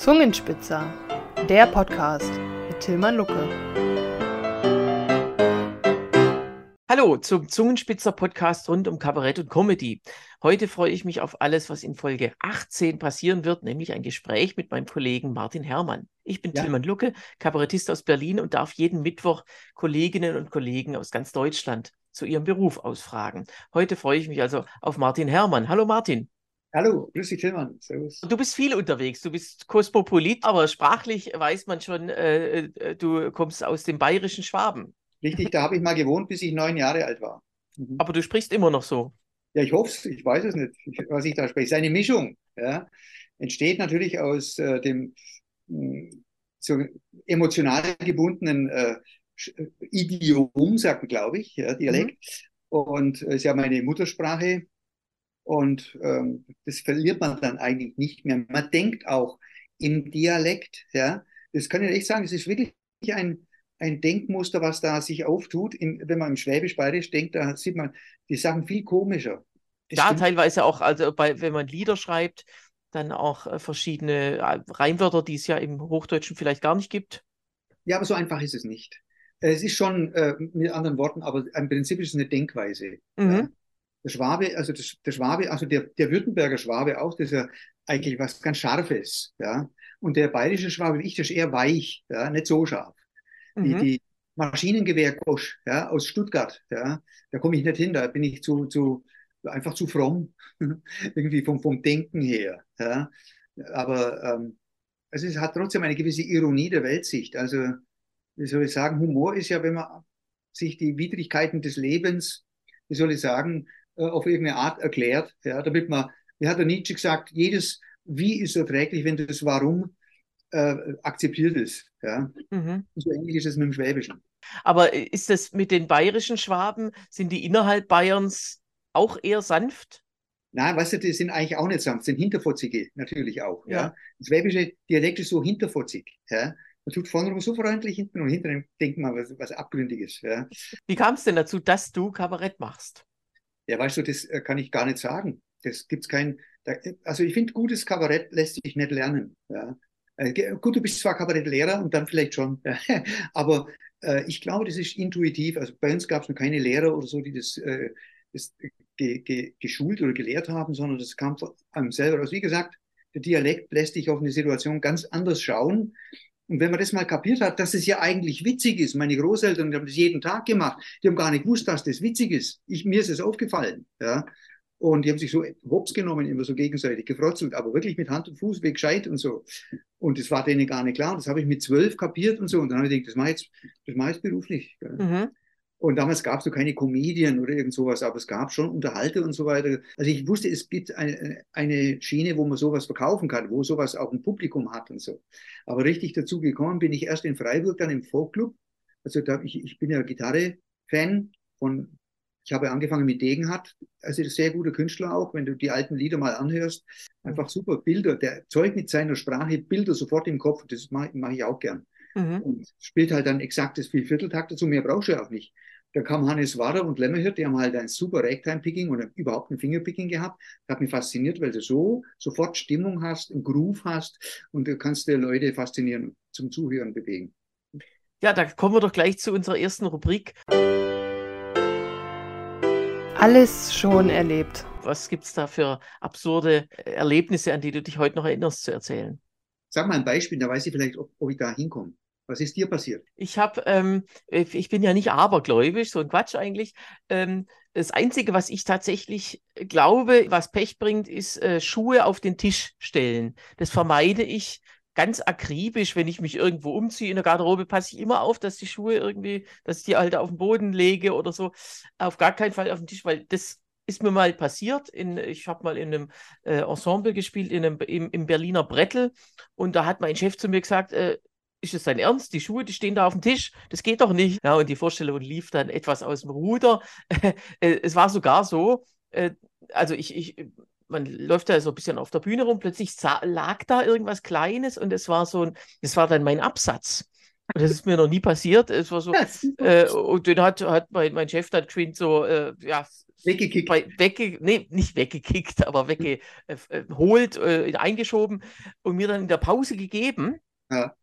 Zungenspitzer, der Podcast mit Tilman Lucke. Hallo zum Zungenspitzer-Podcast rund um Kabarett und Comedy. Heute freue ich mich auf alles, was in Folge 18 passieren wird, nämlich ein Gespräch mit meinem Kollegen Martin Herrmann. Ich bin Tilman Lucke, Kabarettist aus Berlin und darf jeden Mittwoch Kolleginnen und Kollegen aus ganz Deutschland zu ihrem Beruf ausfragen. Heute freue ich mich also auf Martin Herrmann. Hallo Martin. Hallo, grüß dich Tilman, servus. Du bist viel unterwegs, du bist kosmopolit, aber sprachlich weiß man schon, du kommst aus dem bayerischen Schwaben. Richtig, da habe ich mal gewohnt, bis ich 9 Jahre alt war. Aber du sprichst immer noch so. Ja, ich hoffe es, ich weiß es nicht, was ich da spreche. Es ist eine Mischung. Ja. Entsteht natürlich aus dem so emotional gebundenen Idiom, sagt man, glaube ich, ja, Dialekt. Und ist ja meine Muttersprache. Und das verliert man dann eigentlich nicht mehr. Man denkt auch im Dialekt. Ja. Das kann ich echt sagen, es ist wirklich ein Denkmuster, was da sich auftut. Wenn man im Schwäbisch-Bayerisch denkt, da sieht man die Sachen viel komischer. Das Ja, stimmt. teilweise auch, also wenn man Lieder schreibt, dann auch verschiedene Reimwörter, die es ja im Hochdeutschen vielleicht gar nicht gibt. Ja, aber so einfach ist es nicht. Es ist schon mit anderen Worten, aber im Prinzip ist es eine Denkweise. Ja. Der Schwabe, also der Württemberger Schwabe auch, das ist ja eigentlich was ganz Scharfes. Ja. Und der bayerische Schwabe, wie ich, das ist eher weich, ja, nicht so scharf. Die Maschinengewehr-Gosch, ja, aus Stuttgart, ja, da komme ich nicht hin, da bin ich einfach zu fromm, irgendwie vom Denken her. Ja. Aber es hat trotzdem eine gewisse Ironie der Weltsicht. Also, wie soll ich sagen, Humor ist ja, wenn man sich die Widrigkeiten des Lebens, wie soll ich sagen, auf irgendeine Art erklärt, ja, damit man, wie hat der Nietzsche gesagt, jedes Wie ist erträglich, wenn das Warum akzeptiert ist. Ja. Und so ähnlich ist es mit dem Schwäbischen. Aber ist das mit den bayerischen Schwaben, sind die innerhalb Bayerns auch eher sanft? Nein, weißt du, die sind eigentlich auch nicht sanft, sind Hinterfotzige natürlich auch. Ja. Ja. Das schwäbische Dialekt ist so hinterfotzig. Ja. Man tut vorne so freundlich, hinten und hinten denkt man was Abgründiges. Ja. Wie kam es denn dazu, dass du Kabarett machst? Ja, weißt du, das kann ich gar nicht sagen. Das gibt's also ich finde, gutes Kabarett lässt sich nicht lernen. Ja. Gut, du bist zwar Kabarettlehrer und dann vielleicht schon, aber ich glaube, das ist intuitiv. Also bei uns gab es noch keine Lehrer oder so, die das geschult oder gelehrt haben, sondern das kam von einem selber aus. Wie gesagt, der Dialekt lässt dich auf eine Situation ganz anders schauen. Und wenn man das mal kapiert hat, dass es ja eigentlich witzig ist, meine Großeltern die haben das jeden Tag gemacht, die haben gar nicht gewusst, dass das witzig ist. Mir ist es aufgefallen. Ja. Und die haben sich so hops genommen, immer so gegenseitig gefrotzelt, aber wirklich mit Hand und Fuß, weg gescheit und so. Und das war denen gar nicht klar. Und das habe ich mit 12 kapiert und so. Und dann habe ich gedacht, das mache ich jetzt beruflich. Mhm. Und damals gab es so keine Comedien oder irgend sowas, aber es gab schon Unterhalter und so weiter. Also ich wusste, es gibt eine Schiene, wo man sowas verkaufen kann, wo sowas auch ein Publikum hat und so. Aber richtig dazu gekommen bin ich erst in Freiburg, dann im Folkclub. Also ich bin ja Gitarre-Fan von. Ich habe angefangen mit Degenhardt, also ein sehr guter Künstler auch, wenn du die alten Lieder mal anhörst. Einfach super Bilder, der zeugt mit seiner Sprache Bilder sofort im Kopf, das mach ich auch gern. Und spielt halt dann exaktes Viervierteltakt dazu, mehr brauchst du ja auch nicht. Da kam Hannes Wader und Lämmerhirt, die haben halt ein super Ragtime-Picking oder überhaupt ein Fingerpicking gehabt. Das hat mich fasziniert, weil du so sofort Stimmung hast, einen Groove hast und du kannst die Leute faszinieren, zum Zuhören bewegen. Ja, da kommen wir doch gleich zu unserer ersten Rubrik. Alles schon erlebt. Was gibt es da für absurde Erlebnisse, an die du dich heute noch erinnerst, zu erzählen? Sag mal ein Beispiel, da weiß ich vielleicht, ob ich da hinkomme. Was ist dir passiert? Ich bin ja nicht abergläubisch, so ein Quatsch eigentlich. Das Einzige, was ich tatsächlich glaube, was Pech bringt, ist Schuhe auf den Tisch stellen. Das vermeide ich ganz akribisch, wenn ich mich irgendwo umziehe. In der Garderobe passe ich immer auf, dass die Schuhe irgendwie, dass ich die halt auf den Boden lege oder so. Auf gar keinen Fall auf den Tisch, weil das ist mir mal passiert. Ich habe mal in einem Ensemble gespielt, im Berliner Brettel. Und da hat mein Chef zu mir gesagt, ist es dein Ernst? Die Schuhe, die stehen da auf dem Tisch. Das geht doch nicht. Ja, und die Vorstellung lief dann etwas aus dem Ruder. Es war sogar so, also man läuft da so ein bisschen auf der Bühne rum, plötzlich lag da irgendwas Kleines und das war dann mein Absatz. Und das ist mir noch nie passiert. Es war so, Ja, super. und den hat mein Chef dann geschwind so, ja, Weggekickt. nee, nicht weggekickt, aber weggeholt, eingeschoben und mir dann in der Pause gegeben. Ja.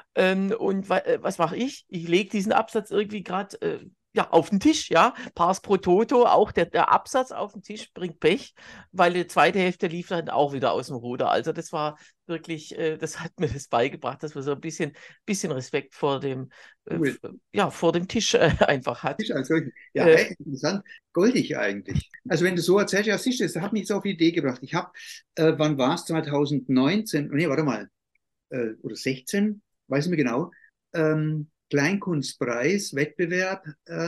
Und was mache ich? Ich lege diesen Absatz irgendwie gerade ja, auf den Tisch, ja. Pars pro toto, auch der Absatz auf den Tisch bringt Pech, weil die zweite Hälfte lief dann auch wieder aus dem Ruder. Also das war wirklich, das hat mir das beigebracht, dass man so ein bisschen Respekt vor dem, Cool. ja, vor dem Tisch einfach hat. Tisch als solchen. Ja, Äh, interessant. Goldig eigentlich. Also wenn du so erzählst, ja, siehst du, das hat mich jetzt auf die Idee gebracht. Ich habe, wann war es? 2019, nee, warte mal, oder 16, weiß nicht mehr genau, Kleinkunstpreis, Wettbewerb,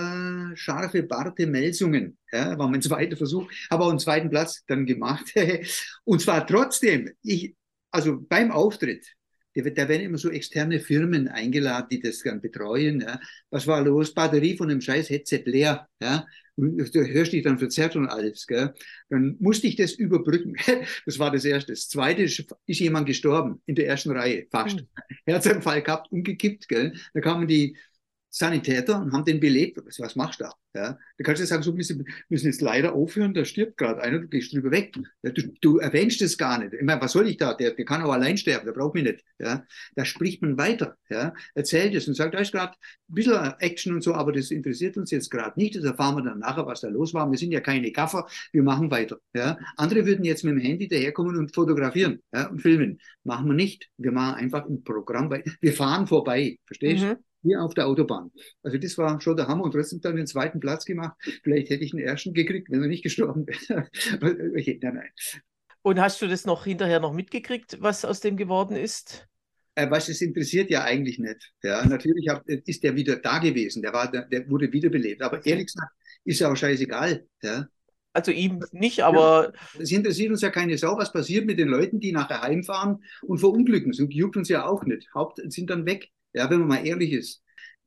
scharfe Barte Melsungen. Ja, war mein zweiter Versuch, habe auch einen zweiten Platz dann gemacht. Und zwar trotzdem, also beim Auftritt, da werden immer so externe Firmen eingeladen, die das dann betreuen. Ja. Was war los? Batterie von einem scheiß Headset leer. Ja. Und du hörst dich dann verzerrt und alles. Gell. Dann musste ich das überbrücken. Das war das Erste. Das Zweite ist jemand gestorben in der ersten Reihe, fast. Herzanfall gehabt, umgekippt. Gell. Da kamen die Sanitäter und haben den belebt. Was machst du da? Ja? Da kannst du sagen, so müssen jetzt leider aufhören, da stirbt gerade einer, du gehst drüber weg. Ja, du erwähnst es gar nicht. Ich meine, was soll ich da? Der kann auch allein sterben, der braucht mich nicht. Ja? Da spricht man weiter, ja? Erzählt es und sagt, da ist gerade ein bisschen Action und so, aber das interessiert uns jetzt gerade nicht. Das erfahren wir dann nachher, was da los war. Wir sind ja keine Gaffer, wir machen weiter. Ja? Andere würden jetzt mit dem Handy daherkommen und fotografieren, ja? Und filmen. Machen wir nicht. Wir machen einfach ein Programm, wir fahren vorbei, verstehst du? mhm. Hier auf der Autobahn. Also das war schon der Hammer und trotzdem dann den zweiten Platz gemacht. Vielleicht hätte ich den ersten gekriegt, wenn er nicht gestorben wäre. Nein. Und hast du das hinterher noch mitgekriegt, was aus dem geworden ist? Was es interessiert ja eigentlich nicht. Ja, natürlich ist der wieder da gewesen. Der wurde wiederbelebt. Aber ehrlich gesagt, ist ja auch scheißegal. Ja. Also ihm nicht, Ja, aber es interessiert uns ja keine Sau, was passiert mit den Leuten, die nachher heimfahren und verunglücken. So juckt uns ja auch nicht. Sind dann weg. Ja, wenn man mal ehrlich ist.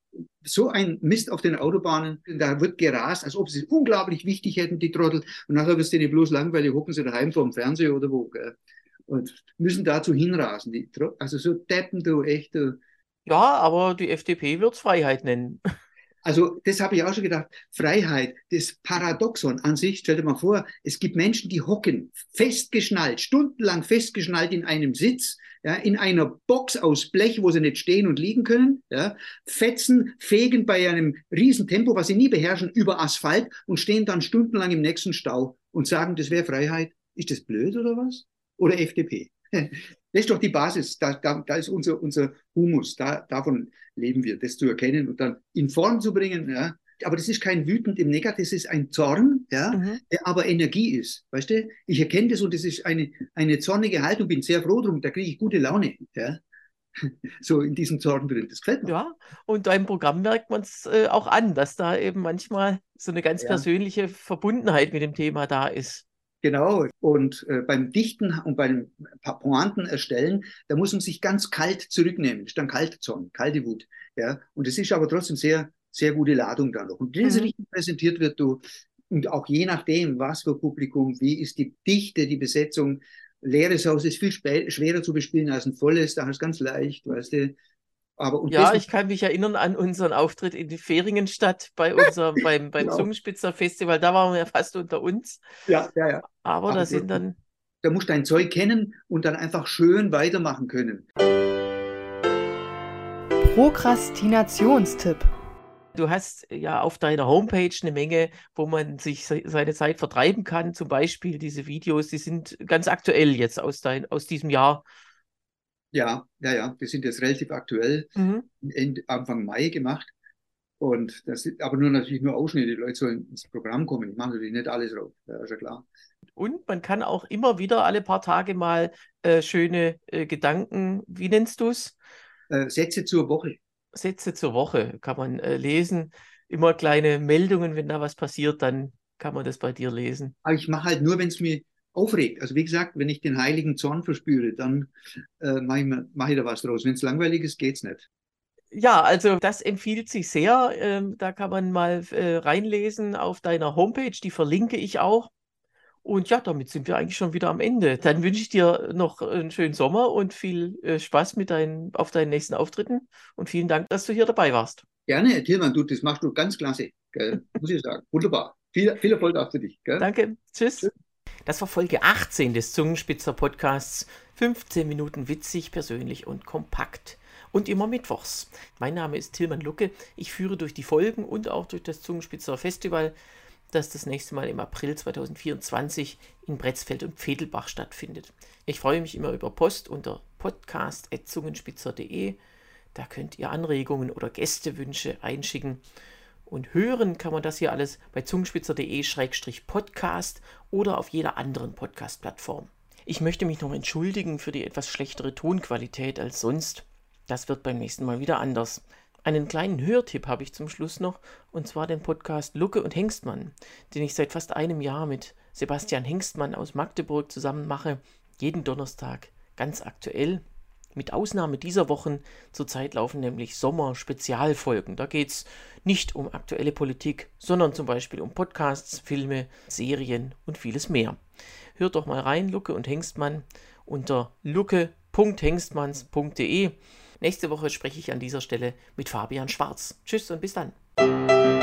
So ein Mist auf den Autobahnen, da wird gerast, als ob sie es unglaublich wichtig hätten, die Trottel. Und nachher wird es denen bloß langweilig, hocken sie daheim vor dem Fernseher oder wo. Gell? Und müssen dazu hinrasen. Also so Deppen, du echt. Du. ja, aber die FDP wird es Freiheit nennen. Also das habe ich auch schon gedacht. Freiheit, das Paradoxon an sich, stell dir mal vor, es gibt Menschen, die hocken festgeschnallt, stundenlang festgeschnallt in einem Sitz, ja, in einer Box aus Blech, wo sie nicht stehen und liegen können, ja, fetzen, fegen bei einem riesen Tempo, was sie nie beherrschen, über Asphalt und stehen dann stundenlang im nächsten Stau und sagen, das wäre Freiheit. Ist das blöd oder was? Oder FDP? Das ist doch die Basis, da ist unser Humus, davon leben wir, das zu erkennen und dann in Form zu bringen. Ja. Aber das ist kein wütend im Negativ, das ist ein Zorn, ja, Mhm. der aber Energie ist. Weißt du? Ich erkenne das und das ist eine zornige Haltung, bin sehr froh drum, da kriege ich gute Laune. Ja. So in diesem Zorn drin, das gefällt mir. Ja, und deinem Programm merkt man es auch an, dass da eben manchmal so eine ganz Ja. persönliche Verbundenheit mit dem Thema da ist. Genau. Und beim Dichten und beim Pointen erstellen, da muss man sich ganz kalt zurücknehmen. Das ist dann Kaltzorn, kalte Wut. Ja. Und es ist aber trotzdem sehr, sehr gute Ladung da noch. Und wenn es Mhm. richtig präsentiert wird, und auch je nachdem, was für Publikum, wie ist die Dichte, die Besetzung, leeres Haus ist viel schwerer zu bespielen als ein volles, da ist es ganz leicht, weißt du. Aber und Ja, das, ich kann mich erinnern an unseren Auftritt in die Feringenstadt beim genau. Zungenspitzer Festival. Da waren wir ja fast unter uns. Ja, ja, ja. Aber Aber da sind dann, da musst du dein Zeug kennen und dann einfach schön weitermachen können. Prokrastinationstipp. du hast ja auf deiner Homepage eine Menge, wo man sich seine Zeit vertreiben kann. Zum Beispiel diese Videos, die sind ganz aktuell jetzt aus diesem Jahr. Ja, ja, ja, die sind jetzt relativ aktuell, Mhm. Anfang Mai gemacht. Und das sind aber natürlich nur Ausschnitte, die Leute sollen ins Programm kommen. Ich mache natürlich nicht alles drauf, ja, ist ja klar. Und man kann auch immer wieder alle paar Tage mal schöne Gedanken, wie nennst du es? Sätze zur Woche. Sätze zur Woche kann man lesen. Immer kleine Meldungen, wenn da was passiert, dann kann man das bei dir lesen. Aber ich mache halt nur, wenn es mich aufregt. Also wie gesagt, wenn ich den heiligen Zorn verspüre, dann mach ich da was draus. Wenn es langweilig ist, geht's nicht. Ja, also das empfiehlt sich sehr. Da kann man mal reinlesen auf deiner Homepage, die verlinke ich auch. Und ja, damit sind wir eigentlich schon wieder am Ende. Dann wünsche ich dir noch einen schönen Sommer und viel Spaß auf deinen nächsten Auftritten. Und vielen Dank, dass du hier dabei warst. Gerne, Tilman, das machst du ganz klasse, gell? Muss ich sagen. Wunderbar. Viel Erfolg auch für dich. Gell? Danke. Tschüss. Tschüss. Das war Folge 18 des Zungenspitzer-Podcasts. 15 Minuten witzig, persönlich und kompakt. Und immer mittwochs. Mein Name ist Tilman Lucke. Ich führe durch die Folgen und auch durch das Zungenspitzer Festival, das nächste Mal im April 2024 in Bretzfeld und Pfedelbach stattfindet. Ich freue mich immer über Post unter podcast@zungenspitzer.de. Da könnt ihr Anregungen oder Gästewünsche einschicken. Und hören kann man das hier alles bei zungenspitzer.de/podcast oder auf jeder anderen Podcast-Plattform. Ich möchte mich noch entschuldigen für die etwas schlechtere Tonqualität als sonst. Das wird beim nächsten Mal wieder anders. Einen kleinen Hörtipp habe ich zum Schluss noch, und zwar den Podcast Lucke und Hengstmann, den ich seit fast einem Jahr mit Sebastian Hengstmann aus Magdeburg zusammen mache. Jeden Donnerstag, ganz aktuell. Mit Ausnahme dieser Wochen zurzeit laufen nämlich Sommer-Spezialfolgen. Da geht es nicht um aktuelle Politik, sondern zum Beispiel um Podcasts, Filme, Serien und vieles mehr. Hört doch mal rein, Lucke und Hengstmann, unter lucke.hengstmanns.de. Nächste Woche spreche ich an dieser Stelle mit Fabian Schwarz. Tschüss und bis dann.